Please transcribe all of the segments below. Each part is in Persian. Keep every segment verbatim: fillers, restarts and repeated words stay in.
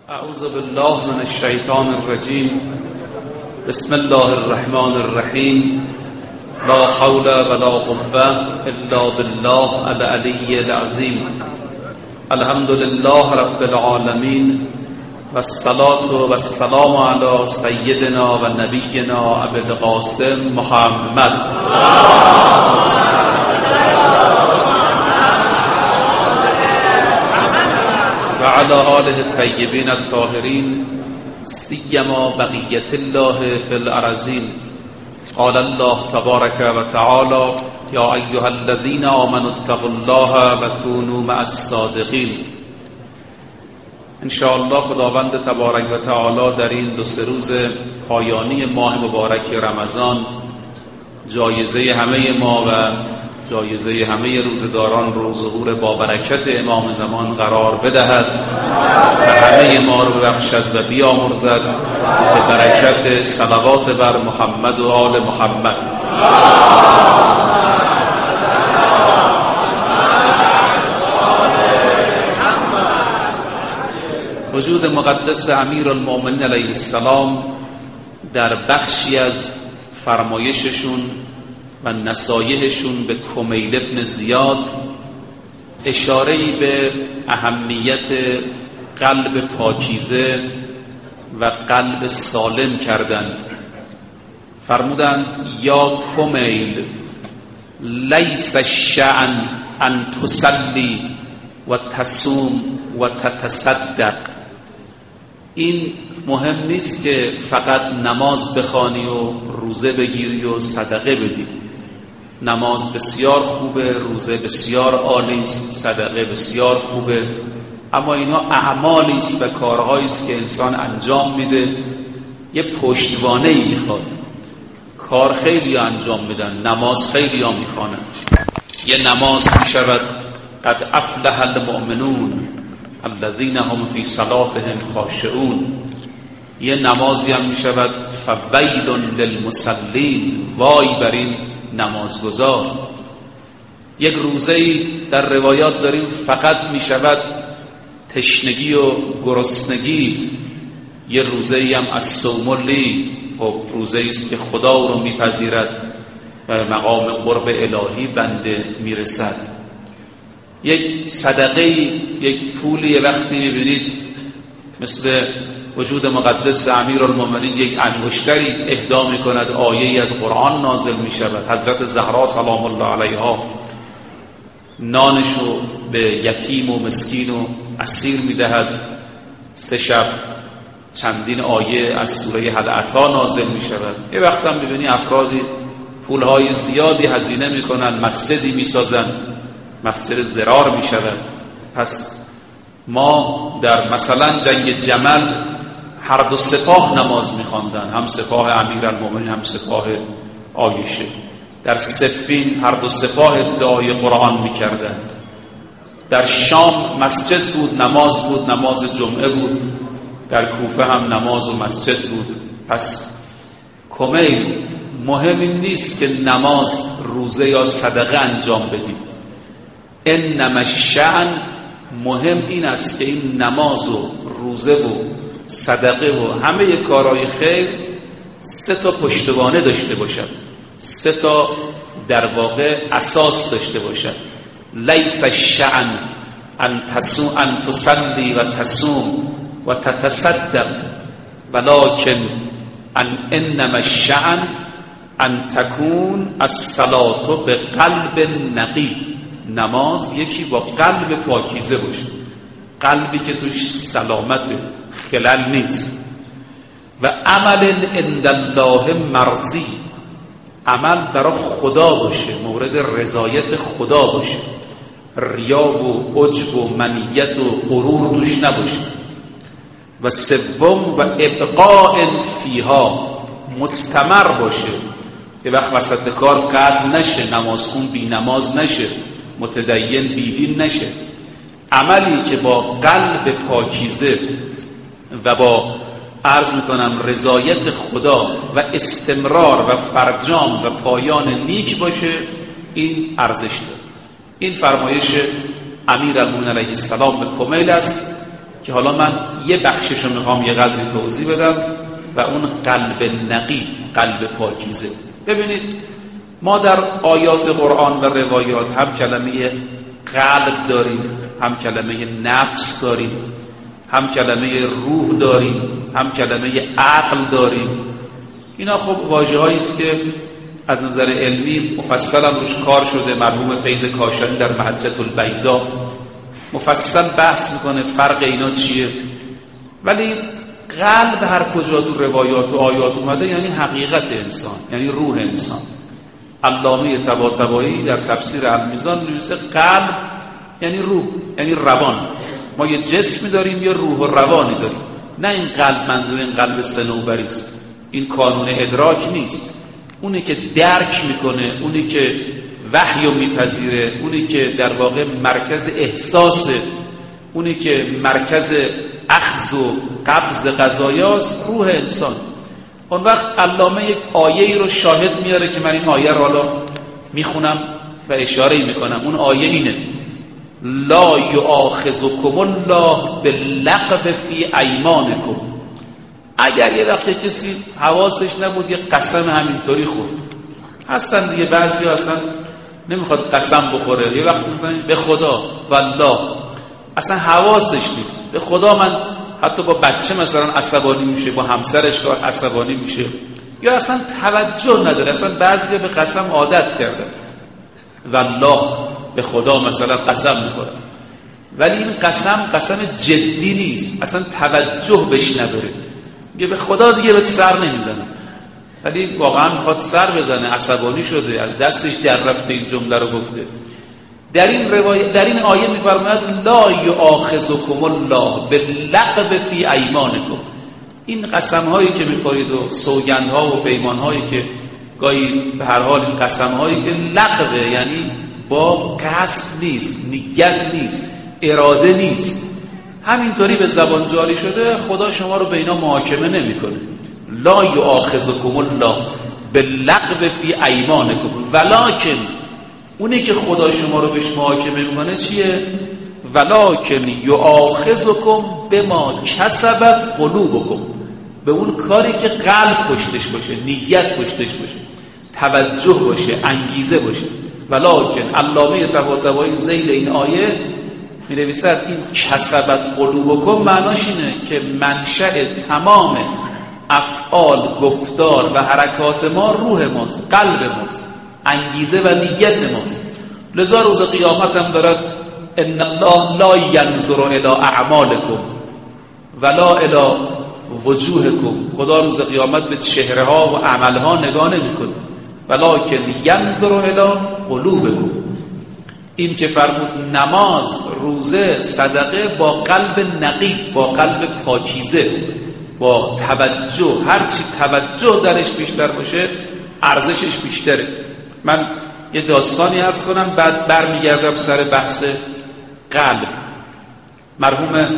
اعوذ بالله من الشیطان الرجیم. بسم الله الرحمن الرحیم. لا حول ولا قوة الا بالله العلی العظیم. الحمد لله رب العالمین والصلاة والسلام علی سیدنا و نبینا ابی القاسم محمد و علی آله الطیبین الطاهرین سیما بقیت الله فی الارضین. قال الله تبارک و تعالی یا ایها الذین آمنوا اتقوا الله و کونوا مع الصادقین. ان شاء الله خداوند تبارک و تعالی در این دو سه روز پایانی ماه مبارک رمضان جایزه همه ما و جایزه همه روزداران رو ظهور با برکت امام زمان قرار بدهد و همه ما رو ببخشد و بیامرزد به برکت صلوات بر محمد و آل محمد. وجود مقدس امیرالمؤمنین علیه السلام در بخشی از فرمایششون و نصایحشون به کمیل ابن زیاد اشاره‌ای به اهمیت قلب پاکیزه و قلب سالم کردند. فرمودند یا کمیل لیس الشأن ان تصلی و تصوم و تتصدق. این مهم نیست که فقط نماز بخوانی و روزه بگیری و صدقه بدی. نماز بسیار خوبه، روزه بسیار عالی است، صدقه بسیار خوبه، اما اینا اعمالی است و کارهایی است که انسان انجام میده، یه پشتوانه‌ای میخواد. کار خیلی انجام میدن، نماز خیلی ها میخوانن. یه نماز میشود قد افلح المؤمنون الذین هم فی صلاتهم خاشعون. یه نمازی هم میشود فویل للمصلین، وای بر این نمازگزار. یک روزه‌ای در روایات داریم فقط میشود تشنگی و گرسنگی. یه روزه‌ای هم از صوم لی، روزه‌ای است که خدا رو میپذیرد و مقام قرب الهی بنده میرسد. یک صدقه، یک پولی وقتی میبینید مثل وجود مقدس امیرالمؤمنین یک انگشتری اهدا میکند، آیه‌ای از قرآن نازل میشود، حضرت زهرا سلام الله علیها نانشو به یتیم و مسکین و اسیر میدهد، سه شب چندین آیه از سوره هل اتی نازل میشود. یه وقت هم میبینی افرادی پولهای زیادی هزینه میکنن، مسجدی میسازن، مسجد زرار می شود. پس ما در مثلا جنگ جمل هر دو سپاه نماز می خواندن، هم سپاه امیرالمؤمنین هم سپاه عایشه. در صفین هر دو سپاه ادعای قرآن می کردند. در شام مسجد بود، نماز بود، نماز جمعه بود. در کوفه هم نماز و مسجد بود. پس کمیل مهم این نیست که نماز، روزه یا صدقه انجام بدیم. انما الشأن، مهم این است که این نماز و روزه و صدقه و همه کارهای خیر سه تا پشتوانه داشته باشد، سه تا در واقع اساس داشته باشد. لیس الشأن ان تصوم ان تصلی و تصوم و تتصدق ولکن ان انما الشأن ان تکون الصلاة بقلب نقی. نماز یکی با قلب پاکیزه باشه، قلبی که توش سلامت خلل نیست. و عمل عند الله مرضی، عمل برای خدا باشه، مورد رضایت خدا باشه، ریا و عجب و منیت و غرور توش نباشه. و سوم و ابقاء فیها، مستمر باشه، یه وقت وسط کار قطع نشه، نمازخون بی نماز نشه، متدین بیدین نشه. عملی که با قلب پاکیزه و با عرض میکنم رضایت خدا و استمرار و فرجام و پایان نیک باشه، این ارزش داره. این فرمایش امیرالمومنین علیه السلام به کمیل است که حالا من یه بخشش رو میخوام یه قدری توضیح بدم و اون قلب نقی، قلب پاکیزه. ببینید ما در آیات قرآن و روایات هم کلمه قلب داریم، هم کلمه نفس داریم، هم کلمه روح داریم، هم کلمه عقل داریم. اینا خب واژه‌هایی است که از نظر علمی مفصل هم روش کار شده. مرحوم فیض کاشانی در محجة البیضاء مفصل بحث میکنه فرق اینا چیه. ولی قلب هر کجا تو روایات و آیات اومده یعنی حقیقت انسان، یعنی روح انسان. علامه طباطبایی در تفسیر المیزان می‌نویسه قلب یعنی روح، یعنی روان. ما یه جسمی داریم یه روح و روانی داریم. نه این قلب منظور این قلب صنوبری است، این کانون ادراک نیست. اونی که درک میکنه، اونی که وحی رو میپذیره، اونی که در واقع مرکز احساسه، اونی که مرکز اخذ و قبض قضایاست، روح انسان. اون وقت علامه یک آیه ای رو شاهد میاره که من این آیه رو حالا میخونم و اشاره میکنم. اون آیه اینه: لا یؤاخذکم الله باللغو فی ایمانکم. اگر یه وقت کسی حواسش نبود یه قسم همینطوری خورد، هستن دیگه بعضی ها اصلا نمیخواد قسم بخوره، یه وقت مثلا به خدا والله اصلا حواسش نیست، به خدا من حتی با بچه مثلا عصبانی میشه، با همسرش که عصبانی میشه، یا اصلا توجه نداره. اصلا بعضی به قسم عادت کردن، والله به خدا مثلا قسم میخوره، ولی این قسم قسم جدی نیست، اصلا توجه بهش نداره. میگه به خدا دیگه بهت سر نمیزنه، ولی واقعا میخواد سر بزنه، عصبانی شده، از دستش در رفته این جمله رو گفته. در این روایت، در این آیه میفرماید لا یؤاخذکم الله باللغو فی ایمانکم. این قسم هایی که میخورید و سوگند ها و پیمان هایی که گاهی به هر حال این قسم هایی که لغوه، یعنی با قصد نیست، نیت نیست، اراده نیست، همینطوری به زبان جاری شده، خدا شما رو به اینا محاکمه نمیکنه. لا یؤاخذکم الله باللغو فی ایمانکم ولکن، اونی که خدا شما رو بهش محاکمه میکنه چیه؟ ولکن یؤاخذکم بما کسبت قلوبکم، به اون کاری که قلب پشتش باشه، نیت پشتش باشه، توجه باشه، انگیزه باشه. ولکن علامه طباطبایی ذیل این آیه می نویسد این کسبت قلوبکم معناش اینه که منشأ تمام افعال، گفتار و حرکات ما روح ماست، قلب ماست، انگیزه و نیت ماست. لذا روز قیامت هم دارد ان الله لا ینظر الی اعمالکم ولا الی وجوهکم. خدا روز قیامت به چهره ها و عمل ها نگاه نمیکنه، ولکن ینظر الی قلوبکم. این که فرمود نماز، روزه، صدقه با قلب نقی، با قلب پاکیزه، با توجه، هرچی توجه درش بیشتر باشه ارزشش بیشتره. من یه داستانی عرض کنم بعد برمیگردم سر بحث قلب. مرحوم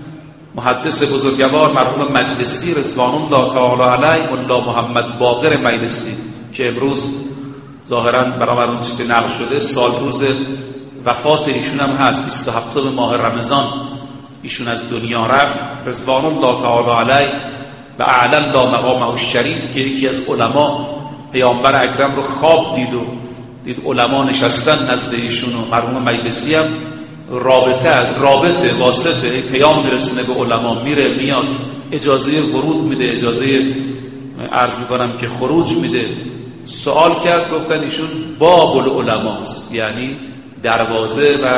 محدث بزرگوار مرحوم مجلسی رضوان الله تعالی علیه، ملا محمد باقر مجلسی که امروز ظاهراً برای اون چیزی که نقل شده سال روز وفات ایشون هم هست، بیست و هفتم ماه رمضان ایشون از دنیا رفت رضوان الله تعالی علیه و اعلی الله مقامه الشریف، که یکی از علما پیامبر اکرم رو خواب دید و دید علما نشستن نزد ایشون و مرحوم مجلسی هم رابطه رابطه واسطه پیام میرسونه به علما، میره میاد، اجازه ورود میده، اجازه عرض میکنم که خروج میده. سوال کرد، گفتن ایشون باب العلماست، یعنی دروازه و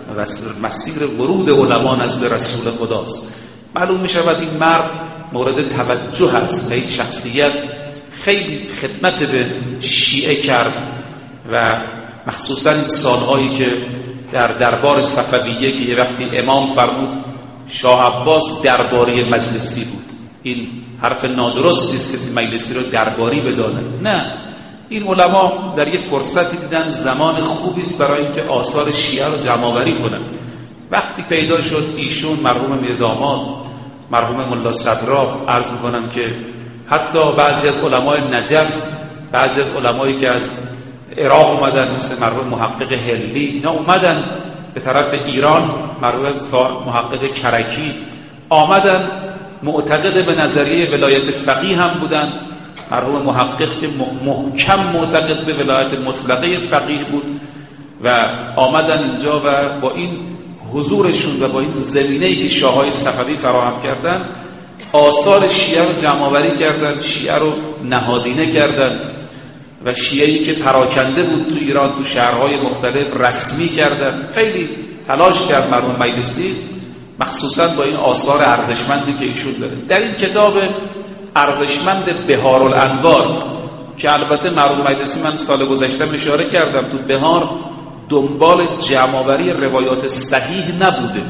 مسیر ورود علما نزد رسول خداست. معلوم میشود این مرد مورد توجه است و این شخصیت خیلی خدمت به شیعه کرد و مخصوصا این سالهایی که در دربار صفویه که یه وقتی امام فرمود شاه عباس درباری مجلسی بود. این حرف نادرستی است کسی مجلسی رو درباری بداند، نه، این علما در یه فرصتی دیدن زمان خوبی است برای اینکه آثار شیعه رو جمع‌آوری کنن. وقتی پیدا شد ایشون، مرحوم میرداماد، مرحوم ملا صدرا، عرض میکنم که حتی بعضی از علمای نجف، بعضی از علمایی که از عراق اومدن مثل مرحوم محقق هلی، اینا اومدن به طرف ایران، مرحوم محقق کرکی آمدن معتقد به نظریه ولایت فقیه هم بودن. مرحوم محقق که محکم معتقد به ولایت مطلقه فقیه بود و آمدن اینجا و با این حضورشون و با این زمینه‌ای که شاه‌های صفوی فراهم کردن آثار شیعه رو جمع‌آوری کردن، شیعه رو نهادینه کردن و شیعه‌ای که پراکنده بود تو ایران تو شهرهای مختلف رسمی کردن. خیلی تلاش کرد مرحوم مجلسی، مخصوصا با این آثار ارزشمندی که ایشون داره. در این کتاب ارزشمند بهارالانوار که البته مرحوم مجلسی من سال گذشته اشاره کردم تو بهار دنبال جمع‌آوری روایات صحیح نبوده،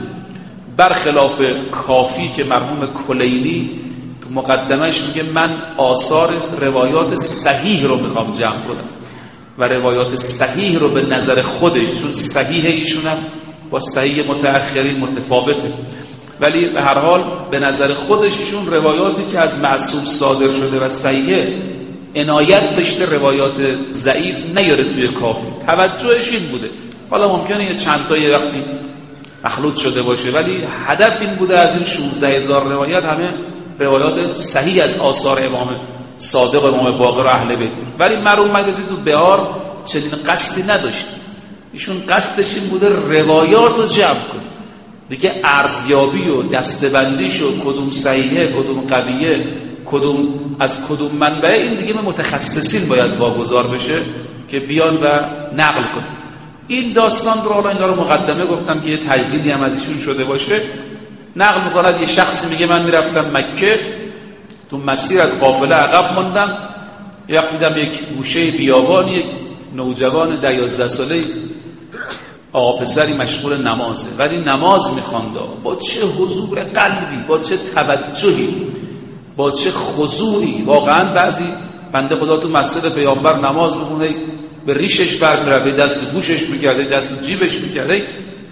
برخلاف کافی که مرحوم کلینی تو مقدمش میگه من آثار روایات صحیح رو میخوام جمع کنم و روایات صحیح رو به نظر خودش، چون صحیح ایشون هم با صحیح متأخرین متفاوته، ولی به هر حال به نظر خودش ایشون روایاتی که از معصوم صادر شده و صحیحه عنایت داشته روایات ضعیف نیاره توی کافی. توجهش این بوده، حالا ممکنه یه چند تا یه وقتی مخلوط شده باشه، ولی هدف این بوده از این شانزده هزار روایت همه روایات صحیح از آثار امام صادق امام باقر و اهل بیت. ولی مرحوم مجلسی تو بهار چنین قصدی نداشت. ایشون قصدش این بوده روایات رو جمع کنه دیگه، ارزیابی و دسته‌بندیش و کدوم صحیحه کدوم قویه کدوم از کدوم منبع این دیگه به متخصصین باید واگذار بشه که بیان و نقل کنن. این داستان رو حالا اینا رو مقدمه گفتم که یه تجلیلی هم از ایشون شده باشه. نقل می‌کند یه شخصی میگه من میرفتم مکه، تو مسیر از قافله عقب موندم، یه وقت دیدم یک گوشه بیابان یک نوجوان ده یازده ساله آقا پسری مشغول نمازه، ولی نماز می‌خوانده با چه حضور قلبی، با چه توجهی، با چه خضوعی. واقعا بعضی بنده خدا تو مسجد پیامبر نماز می‌خونه به ریشش برمی‌رفت، دست تو گوشش می‌کرده، دست تو جیبش می‌کرده.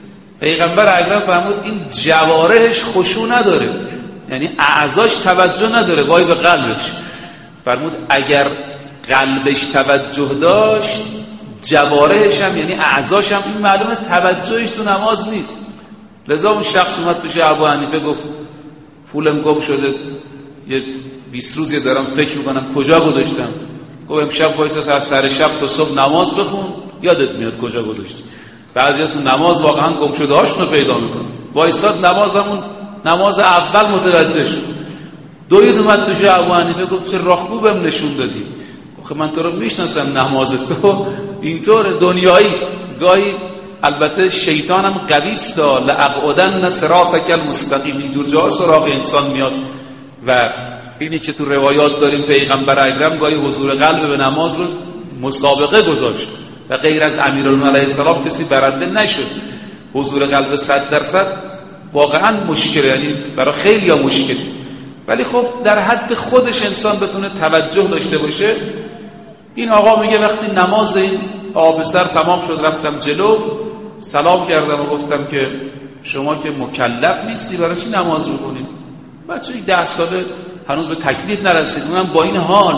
پیغمبر اکرم فرمود این جوارحش خشوع نداره، یعنی اعضاش توجه نداره، وای به قلبش. فرمود اگر قلبش توجه داشت جوارحش هم یعنی اعضاش هم این معلومه توجهش تو نماز نیست. لذا اون شخص اومد پیش ابو حنیفه گفت پولم گم شده، یه بیست روزی دارم فکر میکنم کجا گذاشتم. گفت امشب وایسا از سر شب تا صبح نماز بخون یادت میاد کجا گذاشتی. بعضیا تو نماز واقعا گم شده هاشونو پیدا میکنن. وایساد نمازمون نماز اول متوجه شد، دوید اومد پیش ابو حنیفه گفت چه راه خوبم نشون دادی. خب من تو رو میشناسم، نماز تو اینطور دنیایی است. گاهی البته شیطان هم قوی است، لأقعدن صراطک المستقیم، اینجور جاها سراغ انسان میاد و اینی که تو روایات داریم پیغمبر اکرم گاهی حضور قلب به نماز رو مسابقه گذاشت و غیر از امیرالمومنین علیه السلام کسی برنده نشد. حضور قلب صد درصد واقعا مشکله، یعنی برای خیلی ها مشکل، ولی خب در حد خودش انسان بتونه توجه داشته باشه. این آقا میگه وقتی نماز این آقا پسر تمام شد رفتم جلو، سلام کردم و گفتم که شما که مکلف نیستی برای چی نماز میخونید؟ بچه ده ساله هنوز به تکلیف نرسید، اونم با این حال.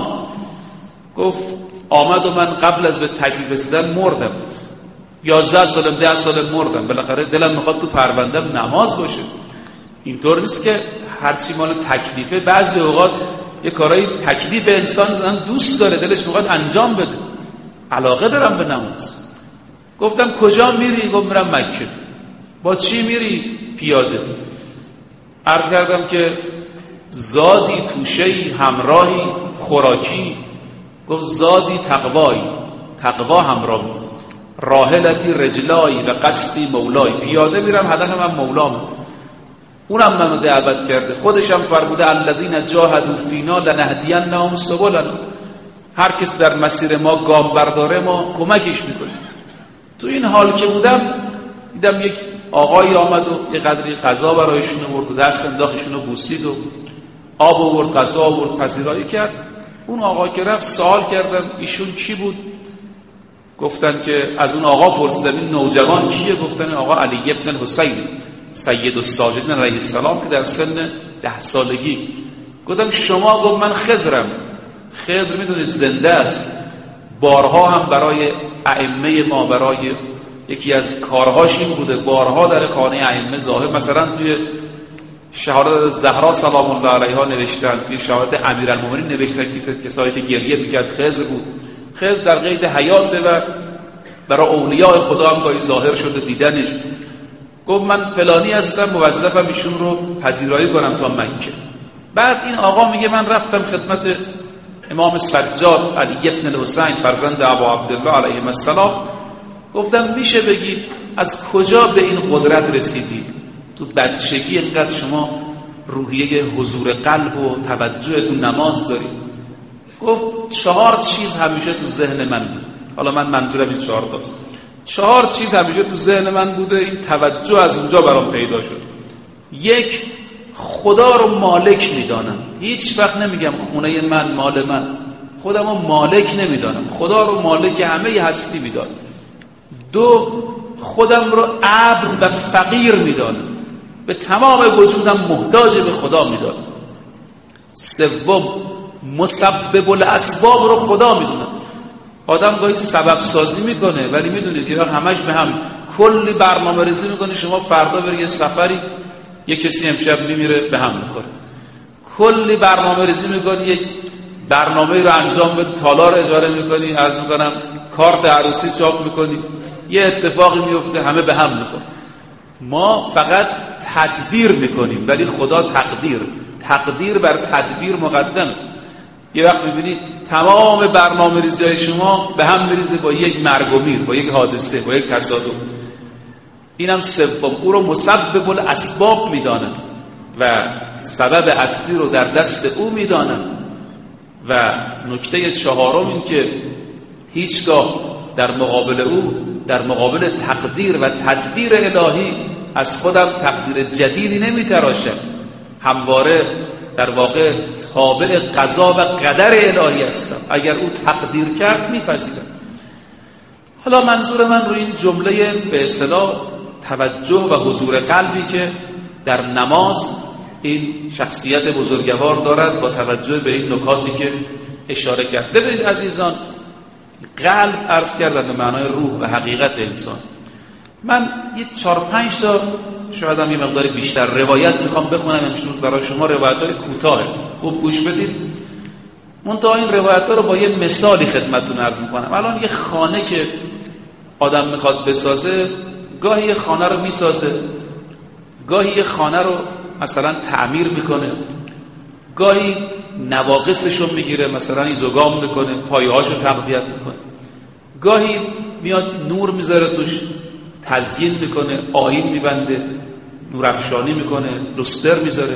گفت آمد و من قبل از به تکلیف رسیدن مردم، یازده سالم ده سالم مردم، بالاخره دلم میخواد تو پروندم نماز باشه. اینطور نیست که هرچی مال تکلیفه، بعضی اوقات یه کارهای تکلیف انسان زدن دوست داره، دلش میخواد انجام بده، علاقه دارم به نماز. گفتم کجا میری؟ گفت میرم مکه. با چی میری؟ پیاده. عرض کردم که زادی توشهی همراهی خوراکی؟ گفت زادی تقوایی، تقوا همراه، راحلتی رجلایی و قصدی مولایی. پیاده میرم، هدف من مولام، اونم منو دعوت کرده. خودش هم فرموده الذین جاهدوا فینا لنهدینهم سبلنا، هر کس در مسیر ما گام برداره ما کمکش میکنیم. تو این حال که بودم دیدم یک آقایی آمد و یه قدری غذا برایشون آورد و دست انداختشون رو بوسید و آب آورد، غذا آورد، پذیرایی کرد. اون آقا که رفت سوال کردم ایشون کی بود؟ گفتن که از اون آقا پرسیدم این نوجوان کیه؟ گفتن این آقا علی ابن الحسین سید الساجدین علیه السلام که در سن ده سالگی. گفتم شما؟ گفت من خضرم. خضر میدونید زنده است، بارها هم برای ائمه ما، برای یکی از کارهاش این بوده بارها در خانه ائمه ظاهر، مثلا توی شهادت زهرا سلام الله علیها نوشتن، توی شهادت امیرالمومنین نوشتن کسایی که گریه میکرد خضر بود. خضر در قید حیاته و برای اولیاء خدا هم گاهی ظاهر شده دیدنش. گفت من فلانی هستم، موظفم ایشون رو پذیرایی کنم تا مکه. بعد این آقا میگه من رفتم خدمت امام سجاد علی ابن الحسین فرزند ابا عبدالله علیه السلام، گفتم میشه بگی از کجا به این قدرت رسیدی؟ تو بچگی اینقدر شما روحیه حضور قلب و توجه تو نماز داری. گفت چهار چیز همیشه تو ذهن من بود. حالا من منظورم این چهار تاست. چهار چیز همیشه تو ذهن من بوده، این توجه از اونجا برام پیدا شد. یک، خدا رو مالک میدانم. هیچ وقت نمیگم خونه من مال من، خودم رو مالک نمیدانم، خدا رو مالک همه هستی میدانم. دو، خودم رو عبد و فقیر میدانم، به تمام وجودم محتاج به خدا میدانم. سوم، مسبب الاسباب رو خدا میدونم. آدم گاهی سبب سازی میکنه ولی میدونید یه وقت همش به هم کلی برنامه ریزی میکنه. شما فردا بری یه سفری، یه کسی امشب میمیره به هم میخوره. کلی برنامه ریزی میکنی، یک برنامه رو انجام بده، تالار اجاره میکنی، عرض میکنم کارت عروسی چاپ میکنی، یه اتفاقی میفته همه به هم میخوره. ما فقط تدبیر میکنیم ولی خدا تقدیر، تقدیر بر تدبیر مقدمه. یه وقت میبینی تمام برنامه ریزی های شما به هم میریزه با یک مرگ و میر، با یک حادثه، با یک تصادف. اینم سوم، او رو مسبب الاسباب میدانم و سبب اصلی رو در دست او میدانم. و نکته چهارم این که هیچگاه در مقابل او، در مقابل تقدیر و تدبیر الهی از خودم تقدیر جدیدی نمیتراشم، همواره در واقع تابع قضا و قدر الهی هستم. اگر او تقدیر کرد میپذیرم. حالا منظور من رو این جمله به اصطلاح توجه و حضور قلبی که در نماز این شخصیت بزرگوار دارد با توجه به این نکاتی که اشاره کرد. ببینید عزیزان، قلب عرض کردن به معنای روح و حقیقت انسان. من یه چهار پنج تا شاید هم یه مقدار بیشتر روایت میخوام بخونم امروز برای شما. روایت های کوتاه، خوب گوش بدید. منتها این روایت ها رو با یه مثالی خدمتتون عرض میکنم. الان یه خانه که آدم میخواد بسازه، گاهی یه خانه رو میسازه، گاهی یه خانه رو مثلا تعمیر میکنه، گاهی نواقصش رو میگیره، مثلا این زگام میکنه، پایه‌هاش رو تقویت میکنه، گاهی میاد نور میذاره توش، تزیین میکنه، آیین میبنده، نورافشانی میکنه، لوستر میذاره.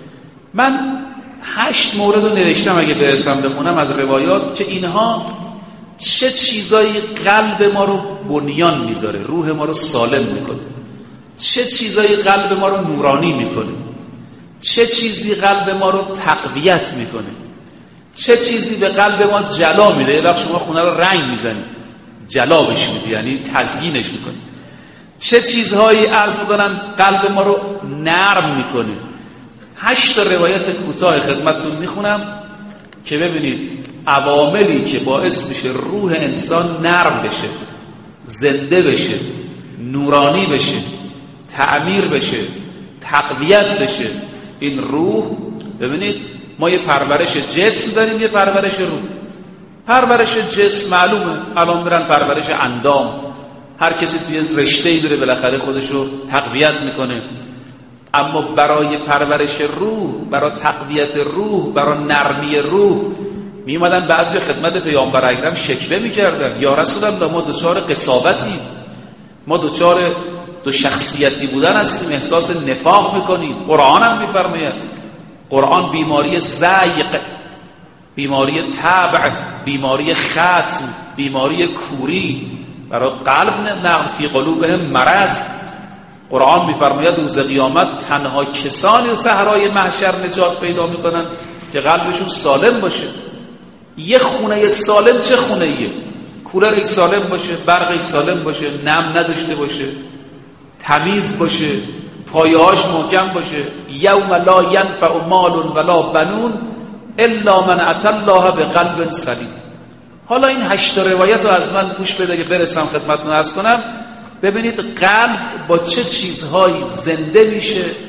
من هشت مورد رو نوشتم اگه برسم بخونم از روایات که اینها چه چیزایی قلب ما رو بنیان میذاره، روح ما رو سالم میکنه، چه چیزایی قلب ما رو نورانی میکنه، چه چیزی قلب ما رو تقویت میکنه، چه چیزی به قلب ما جلا میده. یه وقت شما خونه رو رنگ میزنی، جلا بهش میدی، یعنی تزیینش میکنی. چه چیزهایی عرض میکنم قلب ما رو نرم میکنه. هشت تا روایت کوتاه خدمتتون میخونم که ببینید عواملی که باعث میشه روح انسان نرم بشه، زنده بشه، نورانی بشه، تعمیر بشه، تقویت بشه این روح. ببینید ما یه پرورش جسم داریم، یه پرورش روح. پرورش جسم معلومه، الان میرن پرورش اندام، هر کسی توی رشته‌ای میره بالاخره خودشو تقویت میکنه. اما برای پرورش روح، برای تقویت روح، برای نرمی روح میومدن بعضی خدمت پیامبر اکرم شکوه میکردن، یا رسول الله ما دوچار قساوتی، ما دوچار دو شخصیتی بودن هستیم، احساس نفاق میکنیم. قرآن هم میفرماید، قرآن بیماری زیق، بیماری طبع، بیماری ختم، بیماری کوری برای قلب نقل فی قلوبهم مرض. قرآن میفرماید روز قیامت تنها کسانی صحرای محشر نجات پیدا میکنن که قلبشون سالم باشه. یه خونه سالم چه خونه ایه؟ کولرش سالم باشه، برقش سالم باشه، نم نداشته باشه، تمیز باشه، پایه‌هاش محکم باشه. یوم لا ینفع مال ولا بنون الا من اتى الله بقلب سلیم. حالا این هشت روایت رو از من گوش بده که برسم خدمتتون عرض کنم. ببینید قلب با چه چیزهایی زنده میشه،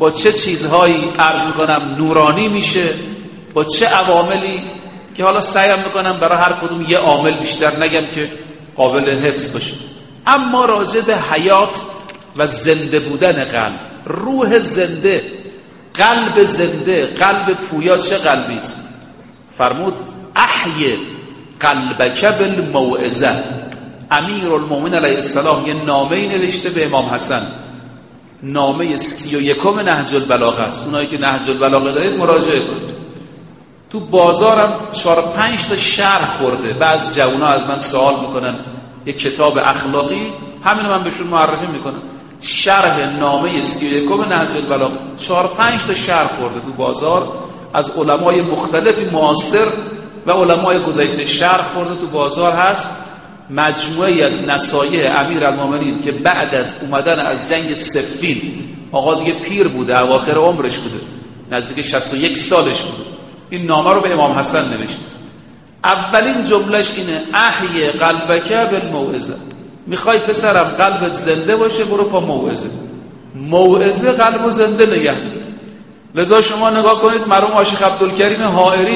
با چه چیزهایی عرض میکنم نورانی میشه، با چه عواملی که حالا سعیم میکنم برای هر کدوم یه عامل بیشتر نگم که قابل حفظ باشه. اما راجع به حیات و زنده بودن قلب، روح زنده، قلب زنده، قلب پویا چه قلبی است؟ فرمود احی قلبک بالموعظه. امیرالمومنین علیه السلام یه نامه‌ای نوشته به امام حسن، نامه سی و یکم نهج البلاغه است. اونایی که نهج البلاغه دارید مراجعه کنید. تو بازارم چهار پنج تا شرح خورده. بعض جوونا از من سوال میکنن یک کتاب اخلاقی، همینو من بهشون معرفی میکنم، شرح نامه سی و یکم نهج البلاغه، چهار پنج تا شرح خورده تو بازار از علمای مختلفی معاصر و علمای گذشته. شرح خورده تو بازار هست، مجموعی از نصایح امیرالمومنین که بعد از اومدن از جنگ صفین، آقا دیگه پیر بوده، اواخر عمرش بوده، نزدیک شصت و یک سالش بوده، این نامه رو به امام حسن نوشته. اولین جملهش اینه احی قلبک بالموعظه. میخوای پسرم قلبت زنده باشه، برو پا موعظه. موعظه قلب و زنده نگه. لذا شما نگاه کنید مرحوم شیخ عبدالکریم حائری،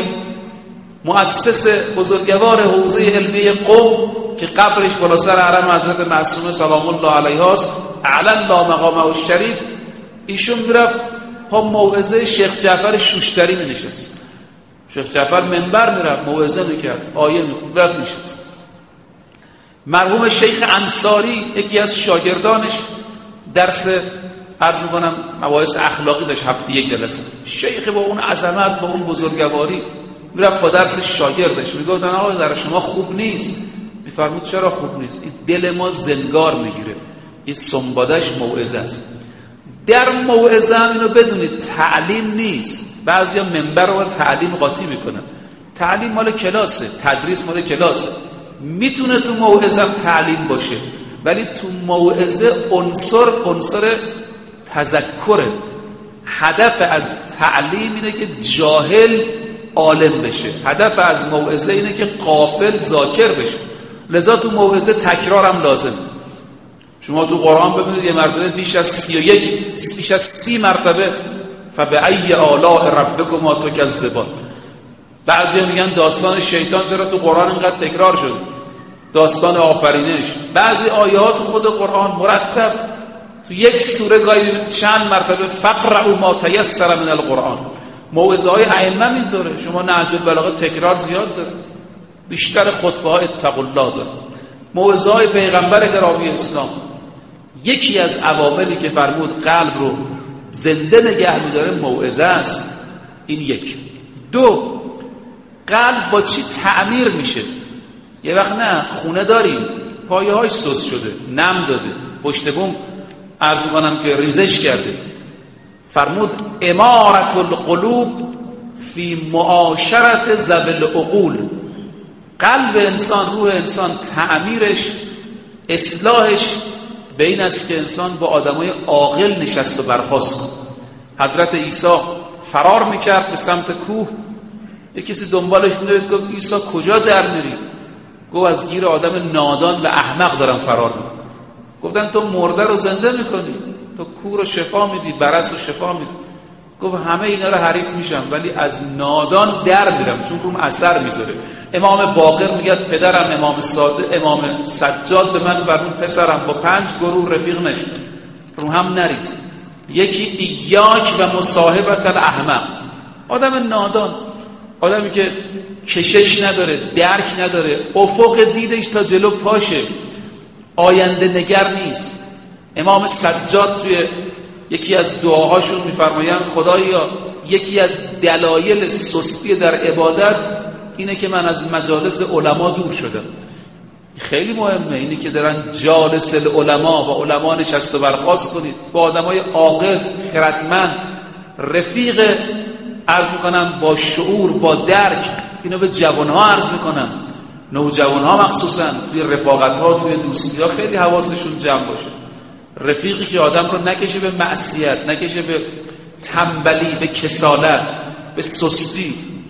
مؤسس بزرگوار حوزه علمیه قم که قبرش بالا سر حرم حضرت معصومه سلام الله علیها است، اعلی الله مقامه الشریف، ایشون میرفت پا موعظه شیخ جعفر شوشتری می نشست. شیخ جعفر منبر میرفت موعظه میکرد، آیه میخوند، رفت میشست. مرحوم شیخ انصاری یکی از شاگردانش درس عرض میکنم مباحث اخلاقی داشت، هفته یک جلسه. شیخ با اون عظمت، با اون بزرگواری میرفت پا درس شاگردش، میگفتن آقا در شما خوب نیست. میفرمود چرا خوب نیست؟ این دل ما زنگار میگیره، این سنبادش موعظه است. در موعظه هم اینو بدونید تعلیم نیست. بعضیا منبر رو تعلیم قاطی میکنن. تعلیم مال کلاسه، تدریس مال کلاسه. میتونه تو موعظه هم تعلیم باشه، ولی تو موعظه عنصر عنصر تذکره. هدف از تعلیم اینه که جاهل عالم بشه، هدف از موعظه اینه که غافل ذاکر بشه. لذا تو موعظه تکرار هم لازم. شما تو قرآن ببینید یه مرتبه بیش از سی و یک بیش از سی مرتبه فبأی آلاء ربکما تکذبان. بعضیا میگن داستان شیطان چرا تو قرآن اینقدر تکرار شد، داستان آفرینش. بعضی آیات تو خود قرآن مرتب تو یک سوره گاهی ببینید چند مرتبه فقرأوا ما تیسر من القرآن. موعظه های ائمه اینطوره. شما نهج البلاغه تکرار زیاد داره، بیشتر خطبه ها اتقوا الله داره. موعظه های پیغمبر گرامی اسلام، یکی از عواملی که فرمود قلب رو زنده نگه می‌داره موعظه است. این یک. دو، قلب با چی تعمیر میشه؟ یه وقت نه خونه داریم پایه های سوس شده، نم داده، پشت بوم عرض میکنم که ریزش کرده. فرمود امارت القلوب فی معاشرت ذوی العقول. قلب انسان، روح انسان، تعمیرش، اصلاحش به این است که انسان با آدمای عاقل نشست و برخاست کن. حضرت عیسی فرار میکرد به سمت کوه، یک کسی دنبالش میدوید، گفت عیسی کجا در میری؟ گفت از گیر آدم نادان و احمق دارم فرار میکنم. گفتن تو مرده رو زنده میکنی، تو کور رو شفا میدی، برس رو شفا میدی. گفت همه اینا رو حریف میشم ولی از نادان در میرم چون روم اثر میذاره. امام باقر میگه پدرم امام ساده امام سجاد به من فرمود پسرم با پنج گروه رفیق نشو، رو هم نریز. یکی ایاک و مصاحبت الاحمق، آدم نادان، آدمی که کشش نداره، درک نداره، افق دیدش تا جلو پاشه، آینده نگر نیست. امام سجاد توی یکی از دعاهاشون میفرمایند خدایا یکی از دلایل سستی در عبادت اینه که من از مجالس علما دور شدم. خیلی مهمه اینه که دارن جالس العلماء، با علما نشست و برخاست کنید، با آدمای عاقل، خردمند، رفیق عرض میکنم با شعور، با درک. اینو به جوانها عرض میکنم، نوجوانها مخصوصا توی رفاقتها، توی دوستیها خیلی حواسشون جمع باشه. رفیقی که آدم رو نکشه به معصیت، نکشه به تنبلی، به کسالت، به سستی.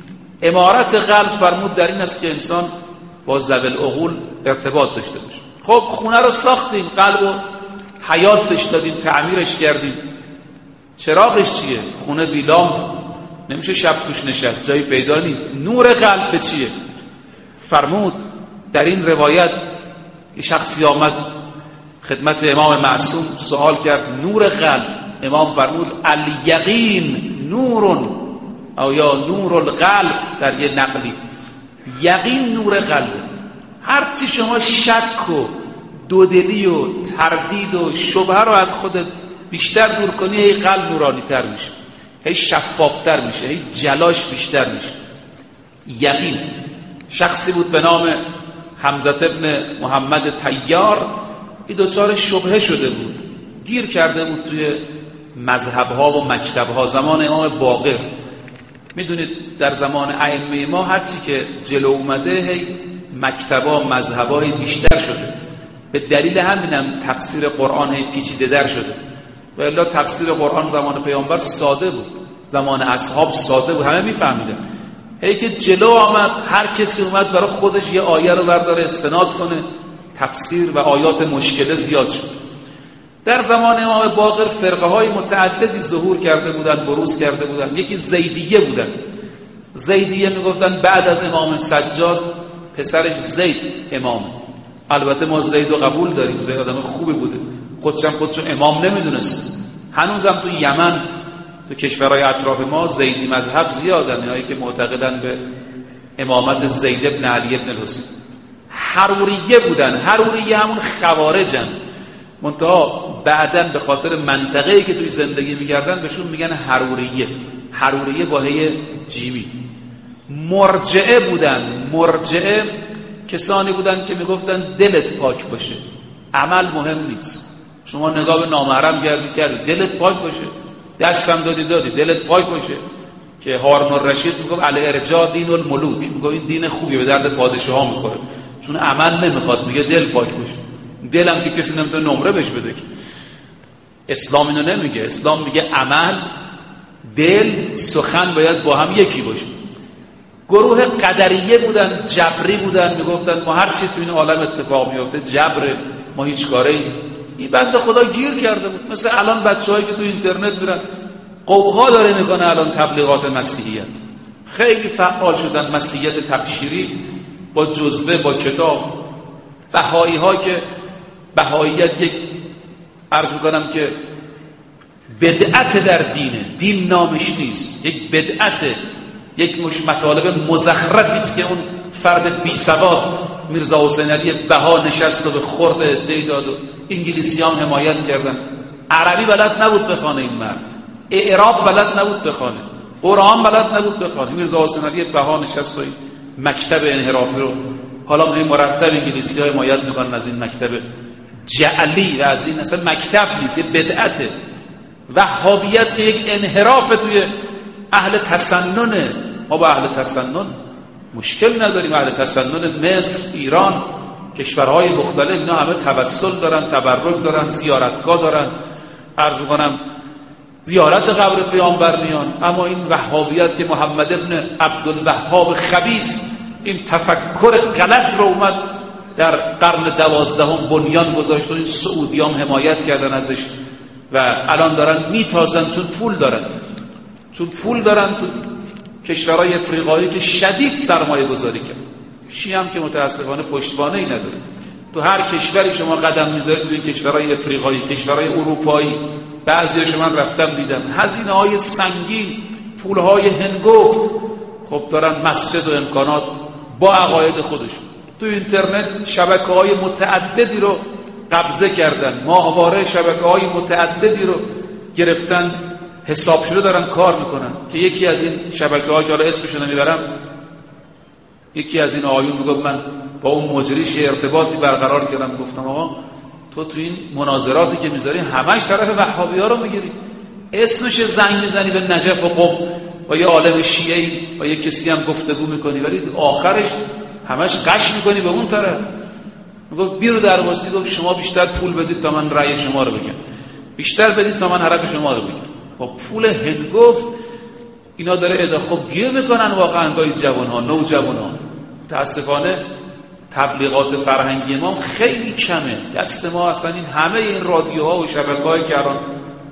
امارت قلب فرمود در این است که انسان با ذوی العقول ارتباط داشته باشه. خب خونه رو ساختیم، قلب رو حیات بهش دادیم، تعمیرش کردیم، چراغش چیه؟ خونه بی لامپ نمیشه شب توش نشست، جایی پیدا نیست. نور قلب به چیه؟ فرمود در این روایت یه شخصی آمد خدمت امام معصوم سوال کرد نور قلب، امام فرمود الیقین نورون، او یا نور القلب در یه نقلی، یقین نور قلب. هرچی شما شک و دودلی و تردید و شبهه رو از خودت بیشتر دور کنی، هی قلب نورانی تر میشه، هی شفافتر میشه، هی جلاش بیشتر میشه. یقین. شخصی بود به نام حمزه ابن محمد طیار، این دوچار شبهه شده بود، گیر کرده بود توی مذهبها و مکتبها زمان امام باقر. میدونید در زمان ائمه ما هرچی که جلو اومده هی مکتبها مذهبهای بیشتر شده، به دلیل همینم تفسیر قرآن هی پیچیده در شده. و الا تفسیر قرآن زمان پیامبر ساده بود، زمان اصحاب ساده بود، همه میفهمیدن. هی که جلو آمد هر کسی اومد برای خودش یه آیه رو برداره استناد کنه، تفسیر و آیات مشکله زیاد شد. در زمان امام باقر فرقه های متعددی ظهور کرده بودن، بروز کرده بودن. یکی زیدیه بودن. زیدیه میگفتن بعد از امام سجاد پسرش زید امام. البته ما زید رو قبول داریم، زید آدم خوبی بوده، خودشم خودشو امام نمیدونست. هنوزم تو یمن تو کشورهای اطراف ما زیدی مذهب زیادن، اینایی که معتقدن به امامت زید ابن علی ابن الحسین. حروریه بودن. حروریه همون خوارجن، منتها بعدن به خاطر منطقه‌ای که توی زندگی می‌کردن بهشون میگن حروریه. حروریه با هی جیمی. مرجعه بودن. مرجعه کسانی بودن که میگفتن دلت پاک باشه، عمل مهم نیست. شما نگاه به نامحرم کردی کردی، دلت پاک باشه، دستم دادی دادی، دلت پاک باشه. که هارون الرشید میگه الارجاء دین الملوک، میگه این دین خوبی به درد پادشاها میخوره، چون عمل نمیخواد، میگه دل پاک باشه. دلم که کسی نمیتونه نمره بهش بده که. اسلام اینو نمیگه. اسلام میگه عمل، دل، سخن باید با هم یکی باشه. گروه قدریه بودن، جبری بودن، میگفتن ما هر چی تو این عالم اتفاق میفته جبر، ما هیچ کاره ایم. این بنده خدا گیر کرده بود. مثل الان بچه‌هایی که تو اینترنت میرن قوقا داره میکنه الان تبلیغات مسیحیت، خیلی فعال شدن. مسیحیت تبشیری با جزوه، با کتاب. بهایی ها که بهاییت یک عرض میکنم که بدعت در دینه، دین نامش نیست، یک بدعت، یک مش مطالب مزخرفی است که اون فرد بی سواد میرزا حسین علی بها نشست و به خورد عده‌ای داد و انگلیسی هم حمایت کردن. عربی بلد نبود بخونه این مرد، اعراب بلد نبود بخونه، قرآن بلد نبود بخونه. میرزا حسین علی بها نشست و این مکتب انحرافی رو حالا این مرتب انگلیسی ها حمایت میکنن از این مکتب جعلی و از این اصلا مکتب نیست، یه بدعته. وهابیت که یک انحراف توی اهل تسننه. ما با اهل تسنن مشکل نداریم. اهل تسنن مصر، ایران، کشورهای مختلف اینا همه توسل دارن، تبرک دارن، زیارتگاه دارن. عرض میکنم زیارت قبر پیامبر میان. اما این وهابیت که محمد ابن عبدالوهاب خبیث این تفکر غلط رو اومد در قرن دوازدهم بنیان گذاشت و این سعودیام حمایت کردن ازش و الان دارن میتازن چون پول دارن، چون پول دارن تو کشورهای افریقایی که شدید سرمایه گذاری کرد. شیعه هم که متاسفانه پشتوانه ای نداره. تو هر کشوری شما قدم میذارید، تو این کشورهای افریقایی، کشورهای اروپایی، بعضی‌هاش من رفتم دیدم هزینه‌های سنگین، پول‌های هنگفت، خب دارن مسجد و امکانات با عقاید خودشون. تو اینترنت شبکه‌های متعددی رو قبضه کردن، ماهواره شبکه‌های متعددی رو گرفتن، حساب شده دارن کار میکنن. که یکی از این شبکه‌ها که حالا اسمشو نمیبرم، یکی از این آقایون میگفت من با اون مجریش ارتباطی برقرار کردم، گفتم آقا تو تو این مناظراتی که میذاری همش طرف وهابی‌ها رو میگیری، اسمش زنگ میزنی به نجف و قم و یه عالم شیعی و یه کسی هم گفتگو میکنی، ولی آخرش همش قش میکنی به اون طرف. میگفت بیرو درواسی، گفت شما بیشتر پول بدید تا من رأی شما رو بگم، بیشتر بدید تا من حرف شما رو بگم. با پول هنگفت اینا داره ادا. خب گیر میکنن واقعا گاهی جوان ها، نو جوان ها. متاسفانه تبلیغات فرهنگی ما خیلی کمه. دست ما اصلا این همه این رادیوها و شبکه‌هایی که الان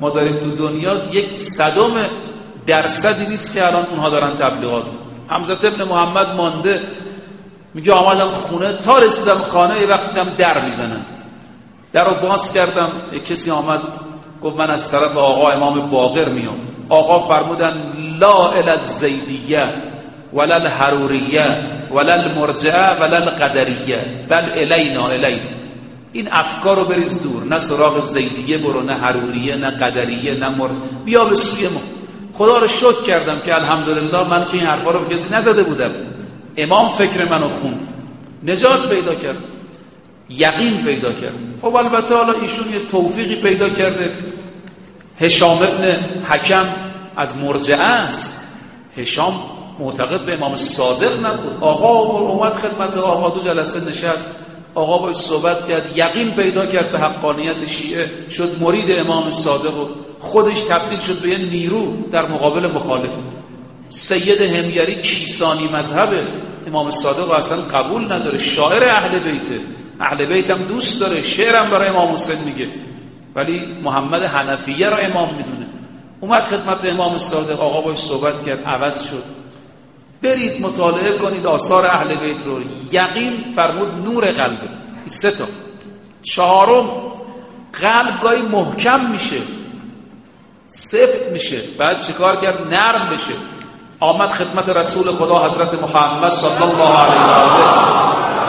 ما داریم تو دنیا یک صدم درصدی نیست که الان اونها دارن تبلیغات میکنن. حمزه ابن محمد مانده، میگه آمدم خونه تا رسیدم خانه یه وقت دیدم در میزنن، در رو باز کردم، یک کسی آمد گفت من از طرف آقا امام باقر میام. آقا فرمودن لا الی الزیدیه ولا الحروریه ولا المرجعه ولا القدریه بل الینا الینا. این افکار رو بریز دور، نه سراغ زیدیه برو، نه حروریه، نه قدریه، نه مرجعه، بیا به سوی ما. خدا رو شکر کردم که الحمدلله من که این حرفا رو به کسی نزده بودم، امام فکر منو خوند، نجات پیدا کرد، یقین پیدا کرد. خب البته حالا ایشون یه توفیقی پیدا کرده. هشام ابن حکم از مرجعه است. هشام معتقد به امام صادق نبود. آقا اومد خدمت آقا، دو جلسه نشست، آقا باش صحبت کرد، یقین پیدا کرد به حقانیت شیعه، شد مرید امام صادق و خودش تبدیل شد به یه نیرو در مقابل مخالف. سید همیری کیسانی مذهبه، امام صادق اصلا قبول نداره، شاعر اهل بیته، اهل بیت هم دوست داره، شعرم برای امام حسین میگه، ولی محمد حنفیه رو امام میدونه. اومد خدمت امام صادق، آقا باش صحبت کرد، عوض شد. برید مطالعه کنید آثار اهل بیت رو. یقین فرمود نور قلبه. سه تا. چهارم، قلب گاهی محکم میشه، سفت میشه، بعد چیکار کرد؟ نرم بشه. آمد خدمت رسول خدا حضرت محمد صلی الله علیه و آله،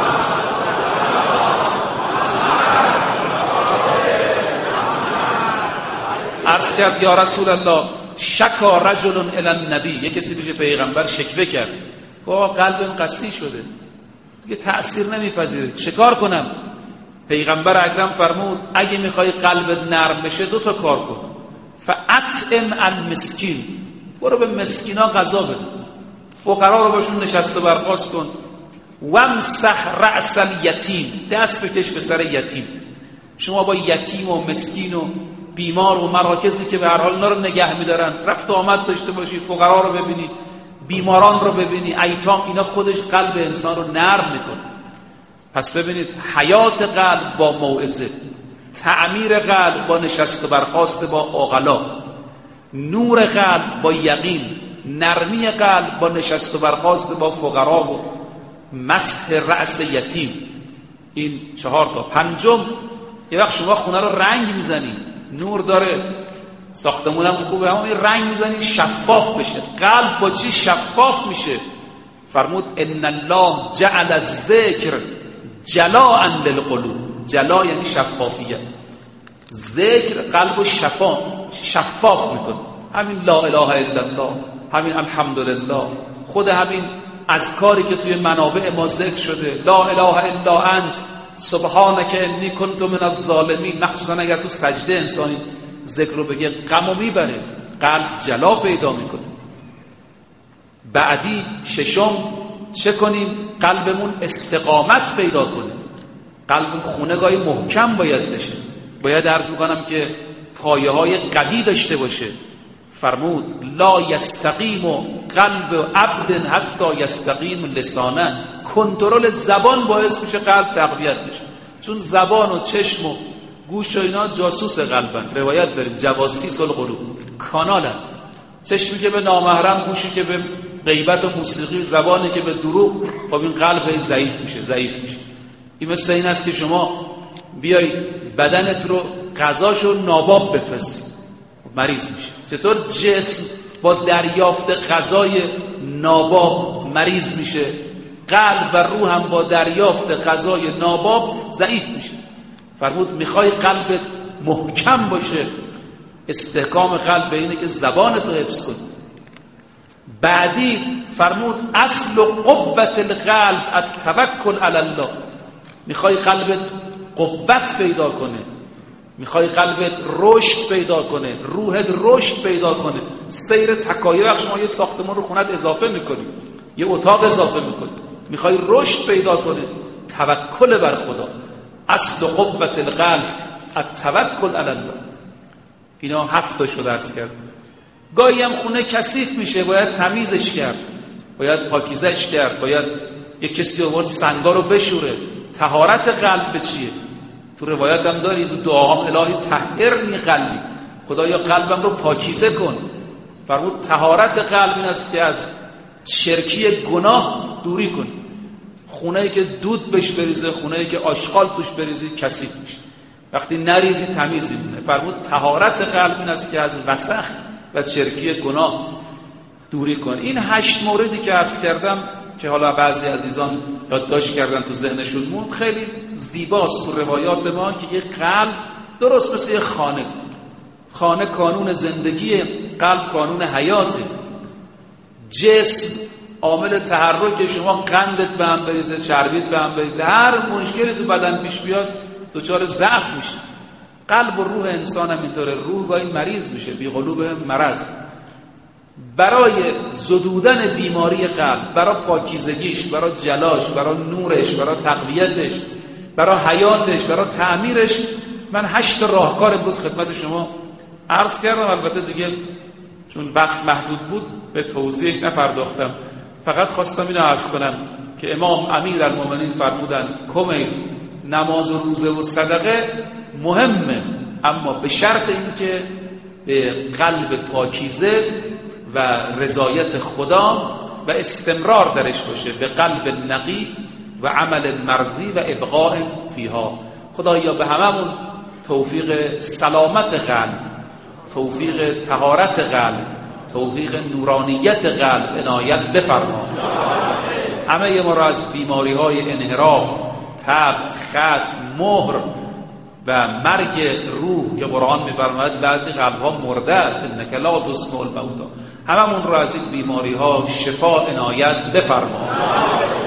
عرض کرد یا رسول الله شکا رجل الی النبی. یک کسی پیش پیغمبر شکوه کرد، گفت قلبم قسی شده، دیگه تأثیر نمیپذیره، چیکار کنم؟ پیغمبر اکرم فرمود اگه میخوای قلبت نرم بشه دو تا کار کن. فاطعم المسکین، برو به مسکینا غذا بده، فقرا رو باشون نشست و برخاست کن. وامسح رأس الیتیم، دست بکش به سر یتیم. شما با یتیم و مسکین و بیمار و مراکزی که به هر حال اینا رو نگه میدارن رفت و آمد داشته باشی، فقرا رو ببینی، بیماران رو ببینی، ایتام، اینا خودش قلب انسان رو نرم میکنه. پس ببینید حیات قلب با موعظه، تعمیر قلب با نشست و برخاست با عقلا، نور قلب با یقین، نرمی قلب با نشست و برخاست با فقرا و مسح رأس یتیم. این چهار تا. پنجم، یه وقت شما خونه رو رنگ میزنی، نور داره، ساختمونم خوبه، اما این رنگ میزنی شفاف بشه. قلب با چی شفاف میشه؟ فرمود ان الله جعل الذکر جلاء للقلوب. جلا یعنی شفافیت. ذکر قلب شفاف شفاف میکنه. همین لا اله الا الله، همین الحمدلله، خود همین اذکاری که توی منابع ما ذکر شده، لا اله الا انت سبحانک انی کنت من الظالمین، مخصوصا اگر تو سجده انسانی ذکر رو بگه غمو میبره، قلب جلا پیدا میکنه. بعدی ششم، چه کنیم؟ قلبمون استقامت پیدا کنه. قلب خونه گاهی محکم باید بشه، باید عرض میکنم که پایه های قوی داشته باشه. فرمود لا یستقیم قلب عبد حتی یستقیم لسانه. کنترل زبان باعث میشه قلب تقویت بشه، چون زبان و چشم و گوش و اینا جاسوس قلبن. روایت داریم جواسیس القلوب، کانالن. چشمی که به نامحرم، گوشی که به غیبت و موسیقی، زبانی که به دروغ، خب این قلب ضعیف میشه ضعیف میشه. این مثل این است که شما بیای بدنت رو غذاشو ناباب بفرستی، مریض میشه. چطور جسم با دریافت غذای ناباب مریض میشه، قلب و روح هم با دریافت غذای ناباب ضعیف میشه. فرمود میخوای قلبت محکم باشه، استحکام قلب اینه که زبانتو حفظ کنی. بعدی فرمود اصل و قوت القلب التوکل علی الله. میخوای قلبت قوت پیدا کنه، میخوای قلبت رشد پیدا کنه، روحت رشد پیدا کنه، سیر تکایه. وقت شما یه ساختمان رو خونت اضافه میکنی، یه اتاق اضافه میکنی، میخوای رشد پیدا کنه، توکل بر خدا. اصل قوت القلب التوکل علی الله. اینا هفت تا شو درس کرد. گاهی هم خونه کثیف میشه، باید تمیزش کرد، باید پاکیزش کرد، باید یک کسی آورد سنگا رو بشوره. طهارت قلب به چیه؟ تو روایت هم داری، تو دعاام الهی طهرنی قلبی، خدایا قلبم رو پاکیزه کن. فرمود طهارت قلب این است که از شرکی گناه دوری کن. خونه‌ای که دود بهش بریزه، خونه‌ای که آشغال توش بریزه کثیف میشه، وقتی نریزی تمیز میمونه. فرمود طهارت قلب این است که از وسخ و چرکی گناه دوری کن. این هشت موردی که عرض کردم که حالا بعضی عزیزان یادداشت کردن تو ذهنشون موند، خیلی زیباست تو روایات ما که یه قلب درست مثل یه خانه. خانه کانون زندگی، قلب کانون حیاته. جسم عامل تحرک، شما قندت به هم بریزه، چربیت به هم بریزه، هر مشکلی تو بدن پیش بیاد دچار ضعف میشه. قلب و روح انسان هم اینطوره. روح گاهی مریض میشه، فی قلوبهم مرض. برای زدودن بیماری قلب، برای پاکیزگیش، برای جلاش، برای نورش، برای تقویتش، برای حیاتش، برای تعمیرش، من هشت راهکار امروز خدمت شما عرض کردم. البته دیگه چون وقت محدود بود به توضیحش نپرداختم، فقط خواستم اینو عرض کنم که امام امیرالمومنین فرمودن کمیل نماز و روزه و صدقه مهمه، اما به شرط اینکه به قلب پاکیزه و رضایت خدا و استمرار درش باشه، به قلب نقی و عمل مرضی و ابقاء فیها. خدایا به هممون توفیق سلامت قلب، توفیق طهارت قلب، توفیق نورانیت قلب عنایت بفرما. همه ما را از بیماری های انحراف، تب، خط، مهر و مرگ روح که قرآن می‌فرماید بعضی قلب‌ها مرده است، انک لا تسمع الموتى، هممون را از این بیماری ها شفا عنایت بفرما.